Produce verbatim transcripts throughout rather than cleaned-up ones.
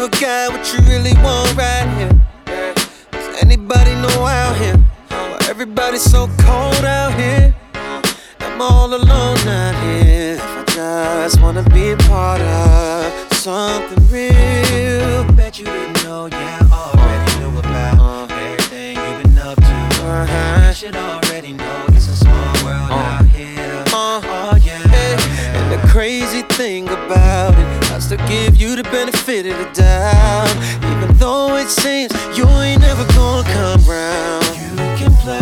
a guy what you really want right here? Does anybody know out here? Why everybody's so cold out here? I'm all alone out here. I just wanna be a part of something real. Bet you didn't know, yeah, I already knew about everything you've been up to. Uh-huh. You should already know it's a small world Uh. out here. Uh, Oh yeah, yeah. And the crazy thing about it, I still give you the benefit of the doubt. Even though it seems you ain't never gonna come round. you can play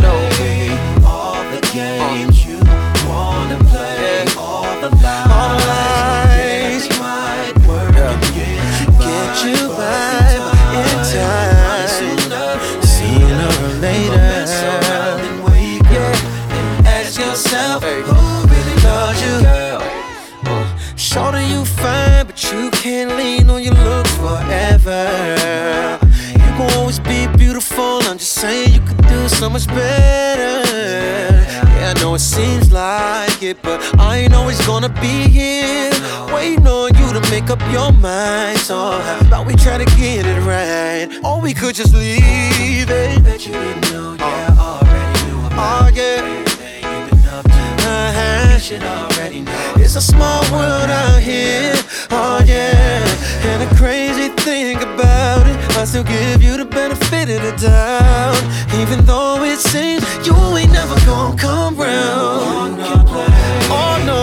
all the games you wanna play, all the lies, All the lies. They might work Yeah. and get you by, Get you but by in time. Sooner than Sooner or later. mess around and wake up and ask yourself, Hey. who really loves you, girl? Shorty, you fine, but you can't lean on your looks forever. You gon' always be beautiful, I'm just saying you could do so much better. Yeah, I know it seems like it, but I ain't always gonna be here waiting on you to make up your mind. So how about we try to get it right? Or we could just leave it. Bet you didn't know, yeah, I already knew about Oh yeah, everything you've been up to. uh-huh. You should already know. It's a small world out here, oh yeah. And the crazy thing about it, I still give you the benefit of the doubt. Even though it seems you ain't never gonna come round. Oh no,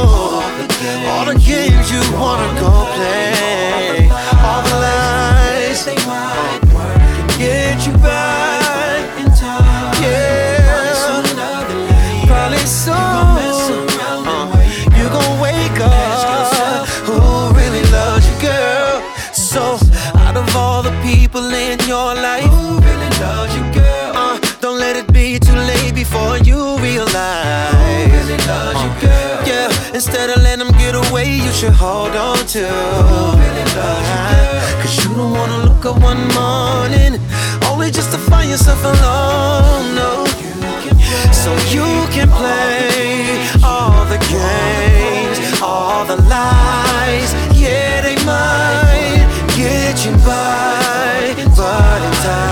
all the games you wanna go play, all the lies, They might work and get you by, in time. yeah. Sooner than later, Probably soon. mess around and wake You gon' wake up, who really loves you, girl? So, out of all the people in your life, who really loves you, girl? uh, don't let it be too late before you realize. Who really loves you, girl? Yeah, instead of letting them get away, you should hold on to. Who really loves you, girl? Cause you don't wanna look up one morning, only just to find yourself alone, no. So you can play all the games, all the lies. Yeah, they might get you by, but in time